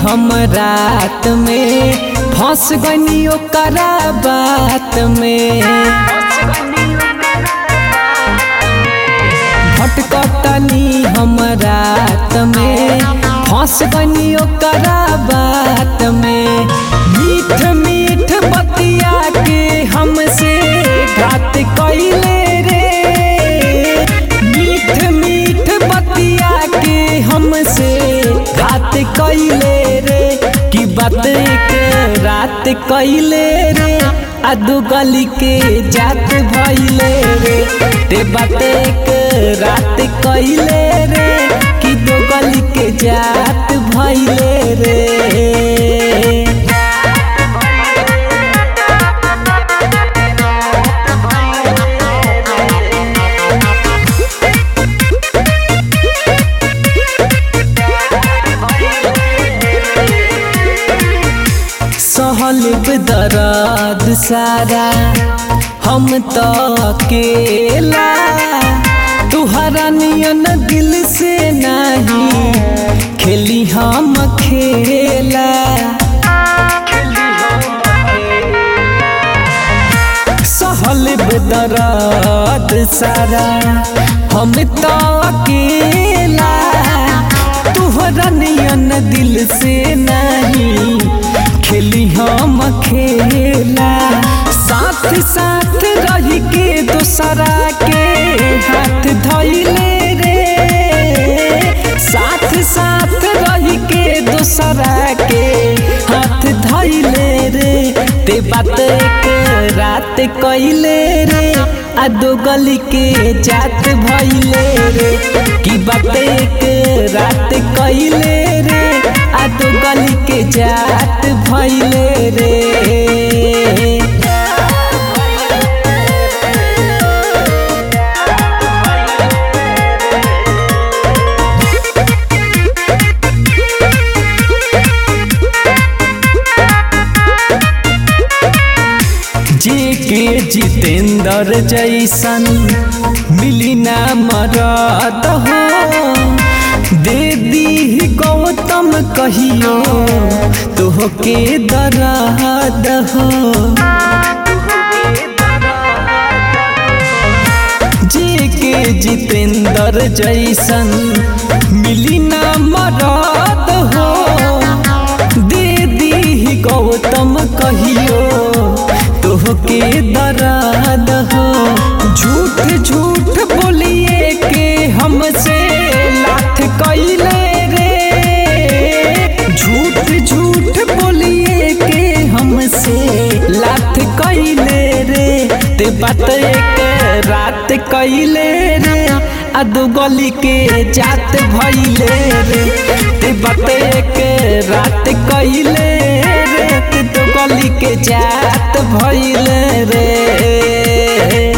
हम रात में फंस गनी ओकरा बात में। भटकतनी हम रात में फंस गनी ओकरा बात में। मीठ मीठ बतिया के हमसे घात कइले रे। मीठ मीठ बतिया के हमसे घात कइले रे। की बात एक रात कइले रे आ दू गली के जात भइले रे। ते बात एक रात कइले रे कि दू गली के जात भइले रे। सहल दर्द सारा हम तो अकेला। तुहरा नियन दिल से नहीं खेली हम खेला। सहल दर्द सारा हम तो अकेला। तुहरा नियन दिल से नहीं खेली हम खेला। साथ साथ रह के दोसरा के हाथ धइले रे। साथ साथ रह के दोसरा के हाथ धइले रे। ते बात एक रात कइले रे आ दो गली के जात भइले रे। की बात एक रात कइले रे आ दो गली के जात भइले रे। जेके जितेंद्र जैसन मिली ना मरद हो। दे दी गौतम कहियो तोहके दर्द हो। जेके जितेंद्र जैसन मिली ना मरद हो। दे दी गौतम कहियो तोहके दर्द हो। झूठ झूठ बोलिए के हमसे लाथ कइले रे। झूठ झूठ बोलिए के हमसे लाथ कइले रे। ते बात एक रात कइले रे आ दू गली के जात भइले रे। ते बात एक रात कइले रे ते दू गली के जात भइले रे।